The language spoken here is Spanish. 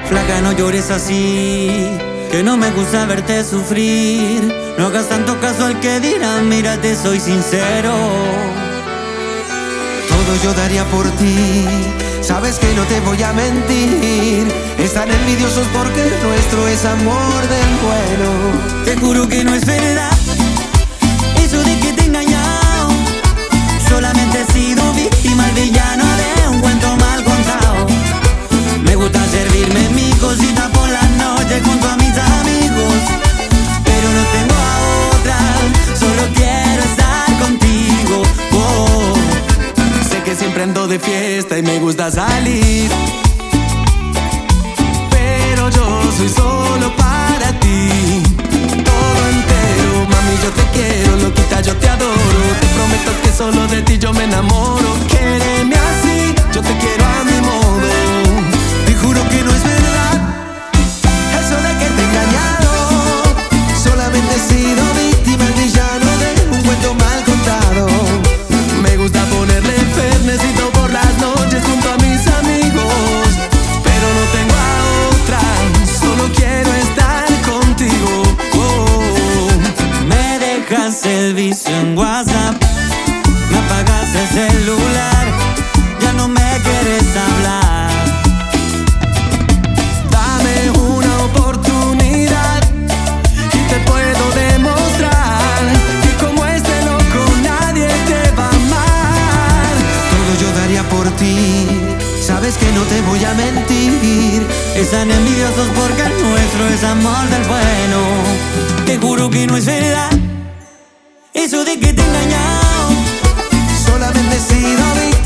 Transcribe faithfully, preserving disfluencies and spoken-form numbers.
Flaca, no llores así, que no me gusta verte sufrir. No hagas tanto caso al que dirán, mírate, soy sincero. Todo yo daría por ti, sabes que no te voy a mentir. Están envidiosos porque el nuestro es amor del bueno. Te juro que no es verdad eso de que te he engañado. Solamente he sido víctima, el villano de un cuento mal contado. Me gusta servirme mi cosita por las noches junto a mis amigos, pero no tengo a otra, solo quiero estar contigo. Oh. Sé que siempre ando de fiesta y me gusta salir, pero yo soy solo para ti. Todo entero, mami, yo te quiero, loquita, yo te adoro. Te prometo que solo de ti yo me enamoro. Quéreme así, yo te quiero a mi modo. Te juro que no es verdad eso de que te he engañado. Solamente he sido víctima, el villano de un cuento mal contado. Me gusta ponerle fernecito por las noches junto a mis amigos, pero no tengo a otra, solo quiero estar contigo. Oh. Me dejas el vicio en WhatsApp, me apagas el celular, ya no me quieres hablar. Dame una oportunidad y te puedo demostrar que como este loco nadie te va a amar. Todo yo daría por ti, sabes que no te voy a mentir. Están envidiosos porque el nuestro es amor del bueno. Te juro que no es verdad eso de que te he engañado. Solamente he sido víctima.